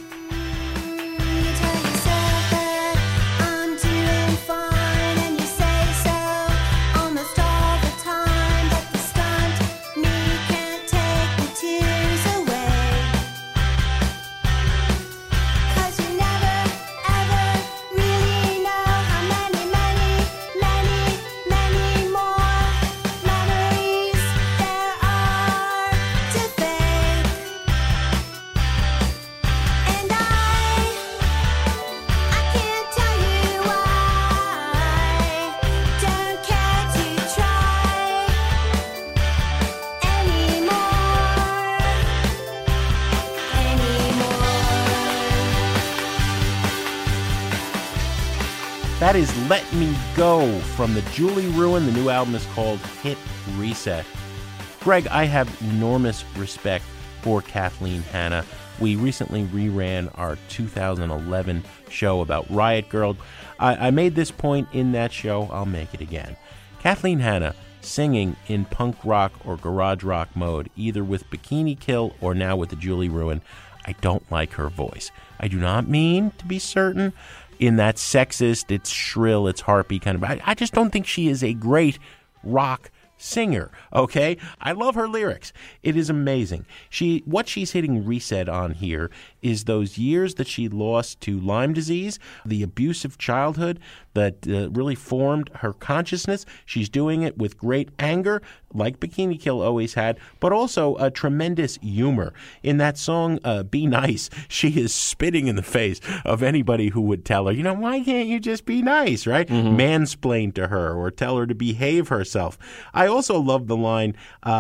That is Let Me Go from the Julie Ruin. The new album is called Hit Reset. Greg, I have enormous respect for Kathleen Hanna. We recently reran our 2011 show about Riot Grrrl. I made this point in that show. I'll make it again. Kathleen Hanna singing in punk rock or garage rock mode, either with Bikini Kill or now with the Julie Ruin. I don't like her voice. I do not mean to be certain in that sexist, it's shrill, it's harpy kind of. I just don't think she is a great rock singer, okay? I love her lyrics. It is amazing. What she's hitting reset on here is those years that she lost to Lyme disease, the abusive childhood that really formed her consciousness. She's doing it with great anger, like Bikini Kill always had, but also a tremendous humor. In that song, Be Nice, she is spitting in the face of anybody who would tell her, why can't you just be nice, right? Mm-hmm. Mansplain to her or tell her to behave herself. I also love the line,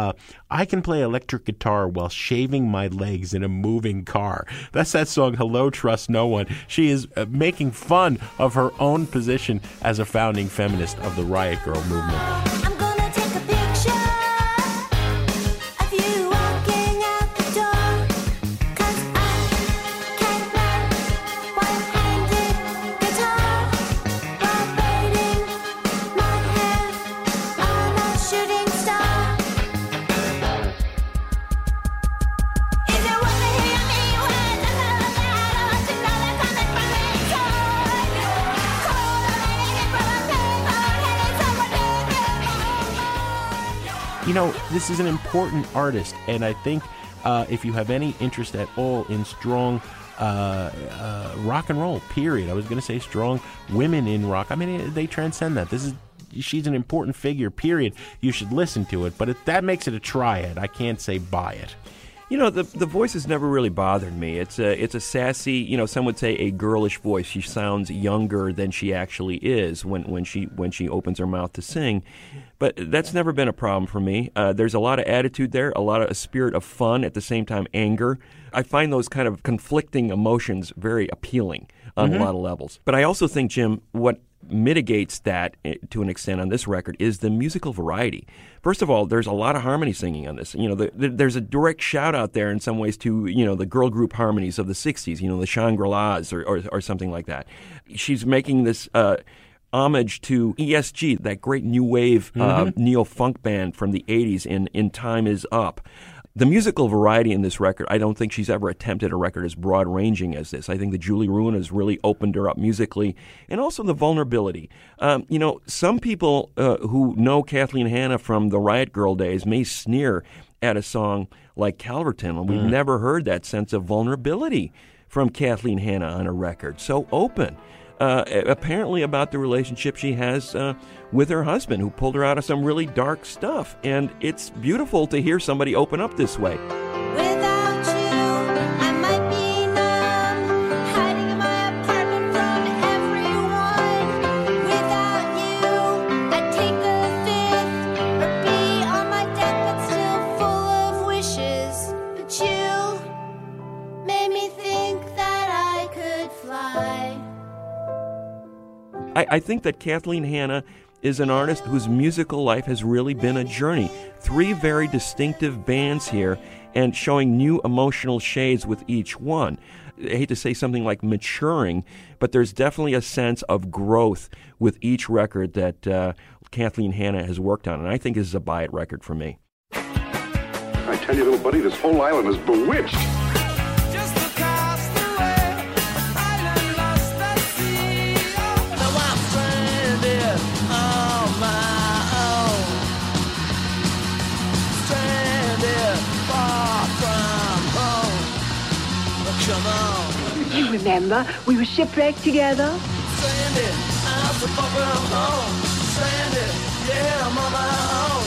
I can play electric guitar while shaving my legs in a moving car. That's that song, Hello, Trust No One. She is making fun of her own position as a founding feminist of the Riot Grrrl movement. This is an important artist, and I think if you have any interest at all in strong rock and roll, period. I was going to say strong women in rock. I mean, they transcend that. She's an important figure, period. You should listen to it, but that makes it a try-it. I can't say buy it. The voice has never really bothered me. It's a sassy, some would say a girlish voice. She sounds younger than she actually is when she opens her mouth to sing. But that's never been a problem for me. There's a lot of attitude there, a spirit of fun, at the same time anger. I find those kind of conflicting emotions very appealing on a lot of levels. But I also think, Jim, what mitigates that to an extent on this record is the musical variety. First of all, there's a lot of harmony singing on this. There's a direct shout out there in some ways to, the girl group harmonies of the 60s, the Shangri-Las or something like that. She's making this homage to ESG, that great new wave neo-funk band from the 80s in Time Is Up. The musical variety in this record, I don't think she's ever attempted a record as broad-ranging as this. I think the Julie Ruin has really opened her up musically, and also the vulnerability. Some people who know Kathleen Hanna from the Riot Grrrl days may sneer at a song like Calverton. And we've never heard that sense of vulnerability from Kathleen Hanna on a record. So open. Apparently about the relationship she has with her husband, who pulled her out of some really dark stuff. And it's beautiful to hear somebody open up this way. Without you, I might be numb, hiding in my apartment from everyone. Without you, I'd take a fifth, or be on my deathbed still full of wishes. But you made me think that I could fly. I think that Kathleen Hanna is an artist whose musical life has really been a journey. 3 very distinctive bands here, and showing new emotional shades with each one. I hate to say something like maturing, but there's definitely a sense of growth with each record that Kathleen Hanna has worked on, and I think this is a buy-it record for me. I tell you, little buddy, this whole island is bewitched. Just across the way, island lost at sea. Now I'm stranded on my own. Stranded far from home. Come on. You remember, we were shipwrecked together. Stranded, I'm so far from home. Stranded, yeah, I'm on my own.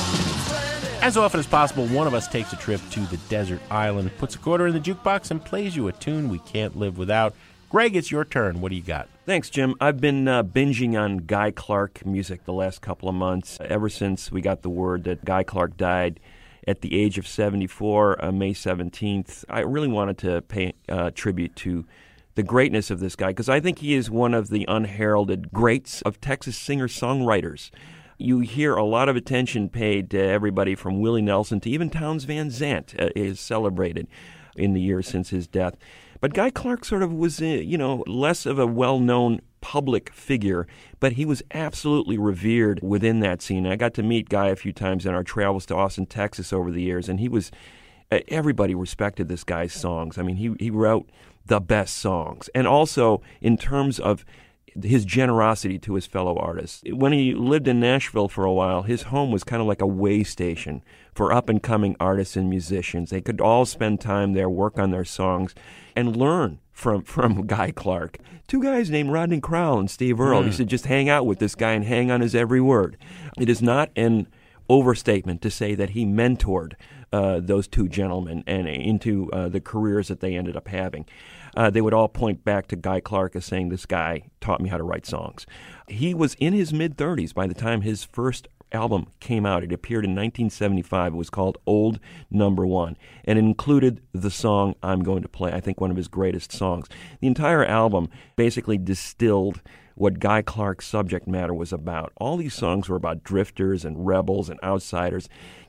As often as possible, one of us takes a trip to the desert island, puts a quarter in the jukebox, and plays you a tune we can't live without. Greg, it's your turn. What do you got? Thanks, Jim. I've been binging on Guy Clark music the last couple of months, ever since we got the word that Guy Clark died at the age of 74 on May 17th. I really wanted to pay tribute to the greatness of this guy, because I think he is one of the unheralded greats of Texas singer-songwriters. You hear a lot of attention paid to everybody from Willie Nelson to even Townes Van Zandt is celebrated in the years since his death. But Guy Clark sort of was, less of a well-known public figure, but he was absolutely revered within that scene. I got to meet Guy a few times in our travels to Austin, Texas over the years, and he was, everybody respected this guy's songs. I mean, he wrote the best songs. And also, in terms of his generosity to his fellow artists. When he lived in Nashville for a while, his home was kind of like a way station for up-and-coming artists and musicians. They could all spend time there, work on their songs, and learn from Guy Clark. 2 guys named Rodney Crowell and Steve Earle used to just hang out with this guy and hang on his every word. It is not an overstatement to say that he mentored those 2 gentlemen and into the careers that they ended up having. They would all point back to Guy Clark as saying, this guy taught me how to write songs. He was in his mid-30s by the time his first album came out. It appeared in 1975. It was called Old Number One, and it included the song I'm Going to Play, I think one of his greatest songs. The entire album basically distilled what Guy Clark's subject matter was about. All these songs were about drifters and rebels and outsiders,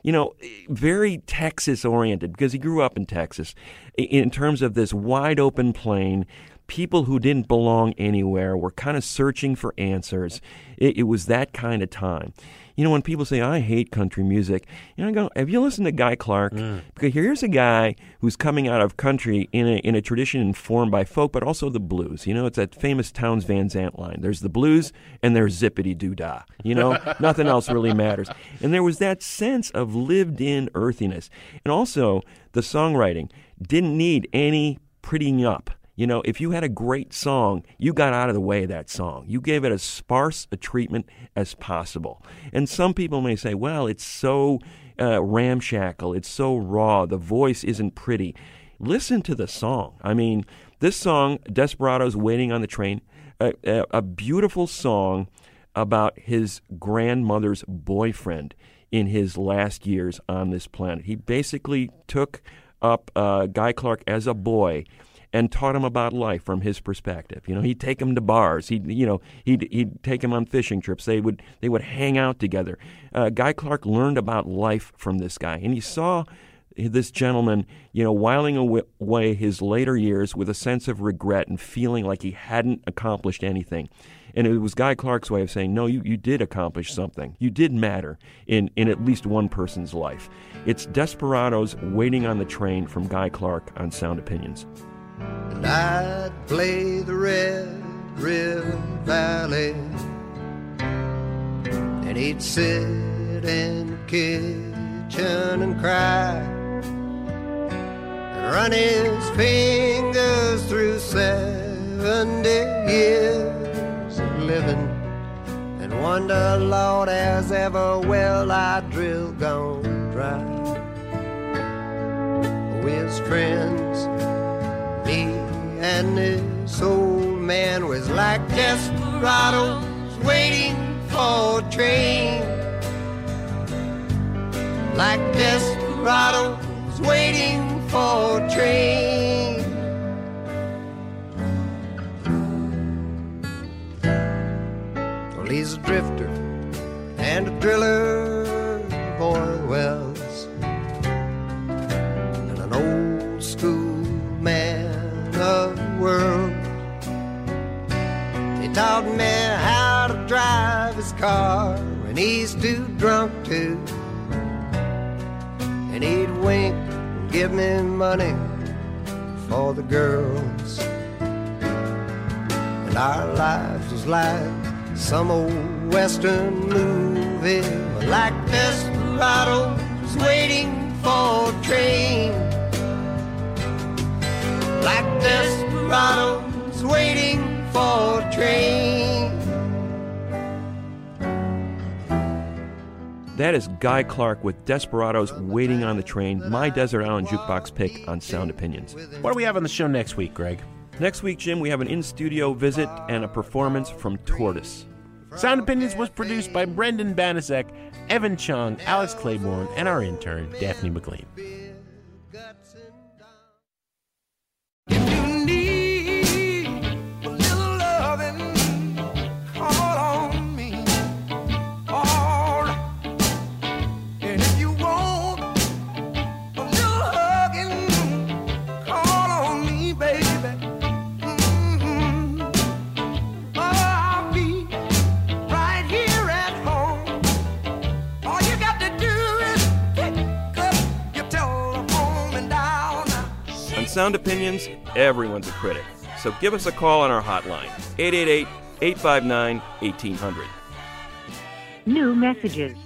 very Texas-oriented, because he grew up in Texas, in terms of this wide-open plain. People who didn't belong anywhere were kind of searching for answers. It was that kind of time. When people say, I hate country music, I go, have you listened to Guy Clark? Because here's a guy who's coming out of country in a tradition informed by folk, but also the blues. It's that famous Townes Van Zandt line. There's the blues and there's zippity-doo-dah. Nothing else really matters. And there was that sense of lived-in earthiness. And also, the songwriting didn't need any prettying up. If you had a great song, you got out of the way of that song. You gave it as sparse a treatment as possible. And some people may say, well, it's so ramshackle, it's so raw, the voice isn't pretty. Listen to the song. I mean, this song, Desperados Waiting on the Train, a beautiful song about his grandmother's boyfriend in his last years on this planet. He basically took up Guy Clark as a boy and taught him about life from his perspective. He'd take him to bars. He'd take him on fishing trips. They would hang out together. Guy Clark learned about life from this guy, and he saw this gentleman, whiling away his later years with a sense of regret and feeling like he hadn't accomplished anything. And it was Guy Clark's way of saying, no, you did accomplish something. You did matter in at least one person's life. It's Desperados Waiting on the Train from Guy Clark on Sound Opinions. And I'd play the Red River Valley, and he'd sit in the kitchen and cry. run his fingers through 70 years of living, and wonder, Lord, has ever well I drill gone dry. With his friends, me and this old man was like desperados waiting for a train, like desperados waiting for a train. Well, he's a drifter and a driller, boy wells, and an old school man of the world. He taught me how to drive his car when he's too drunk to, and he'd wink and give me money for the girls. And our lives was like some old western movie, like desperados waiting for a train, like desperados waiting for a train. That is Guy Clark with Desperados Waiting on the Train, my Desert Island Jukebox pick on Sound Opinions. What do we have on the show next week, Greg? Next week, Jim, we have an in-studio visit and a performance from Tortoise. Sound Opinions was produced by Brendan Banaszak, Evan Chung, Alex Claiborne, and our intern, Daphne McLean. Sound Opinions, everyone's a critic. So give us a call on our hotline, 888-859-1800. New messages.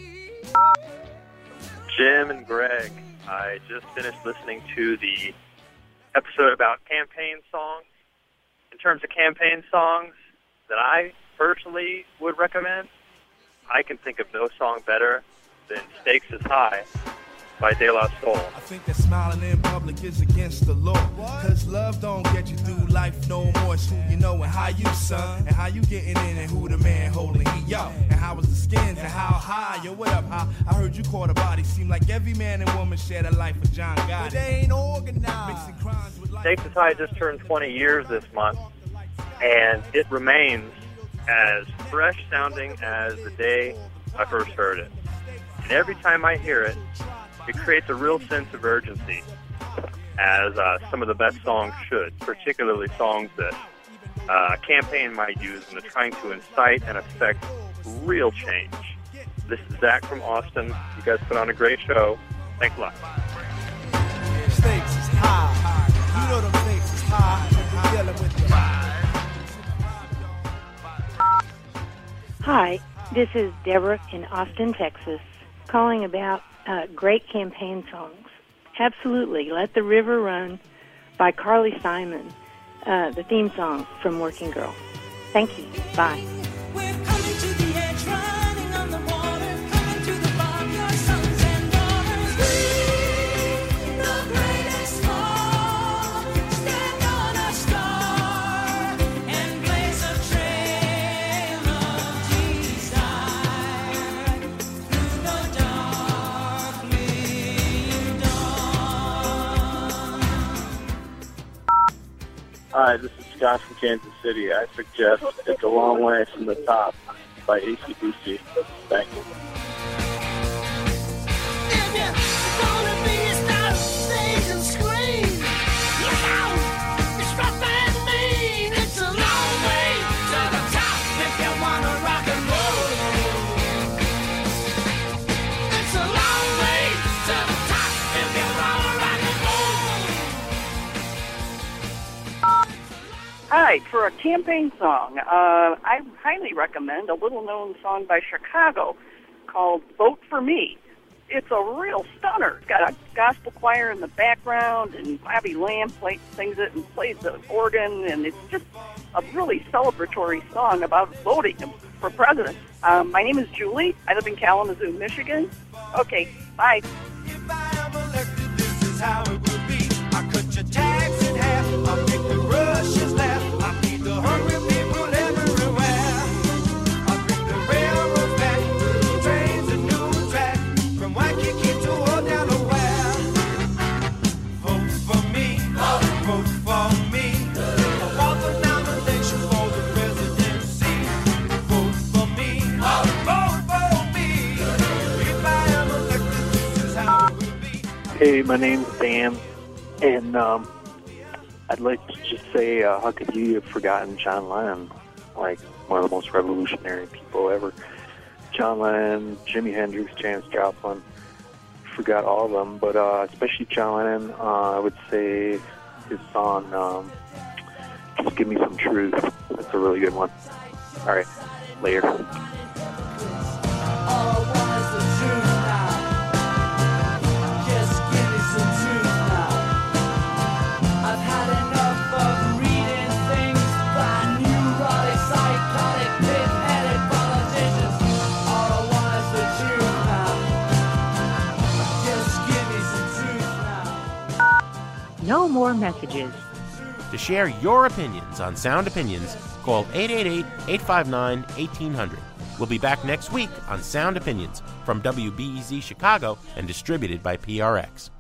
Jim and Greg, I just finished listening to the episode about campaign songs. In terms of campaign songs that I personally would recommend, I can think of no song better than Stakes is High by De La Soul. I think that smiling in public is against the law. Cause love don't get you through life no more. It's who you know and how you, son. And how you getting in and who the man holding heat. Yo, and how was the skins and how high. Yo, what up, how? I heard you caught a body. Seemed like every man and woman shared a life with John Gotti. But they ain't organized. Mixing crimes with life. Stakes is High just turned 20 years this month. And it remains as fresh sounding as the day I first heard it. And every time I hear it, it creates a real sense of urgency, as some of the best songs should, particularly songs that a campaign might use when they're trying to incite and affect real change. This is Zach from Austin. You guys put on a great show. Thanks a lot. Stakes is high. You know them stakes is high. We're dealing with the Hi, this is Deborah in Austin, Texas, calling about great campaign songs. Absolutely. Let the River Run by Carly Simon, the theme song from Working Girl. Thank you. Bye. We're coming to the edge, running on the water, coming to the bottom, your sons and daughters. We, the great and small, stand on a star and blaze a trail of desire through the darkling dawn. Hi, this is Scott from Kansas City. I suggest It's a Long Way from the Top by AC/DC. Thank you. If you're gonna be a star, stage and scream. Look out! It's rough and mean. It's a long way to the top if you wanna rock and roll. It's a long way to the top if you wanna rock and roll. Hi, for a campaign song, I highly recommend a little-known song by Chicago called Vote for Me. It's a real stunner. It's got a gospel choir in the background, and Bobby Lamb sings it and plays the organ, and it's just a really celebratory song about voting for president. My name is Julie. I live in Kalamazoo, Michigan. Okay, bye. This is how it will be. I cut your tax in half. I make the Russians laugh. I feed the hungry people everywhere. I bring the railroads back, the trains a new track from Waikiki to Old Delaware. Vote for me, vote for me. I want the nomination for the presidency. Vote for me, vote for me. If I am elected, this is how it will be. Hey, my name's Sam, and I'd like to just say, how could you have forgotten John Lennon, like one of the most revolutionary people ever? John Lennon, Jimi Hendrix, Janis Joplin, forgot all of them, but especially John Lennon, I would say his song, Just Give Me Some Truth. That's a really good one. All right, later. No more messages. To share your opinions on Sound Opinions, call 888-859-1800. We'll be back next week on Sound Opinions from WBEZ Chicago and distributed by PRX.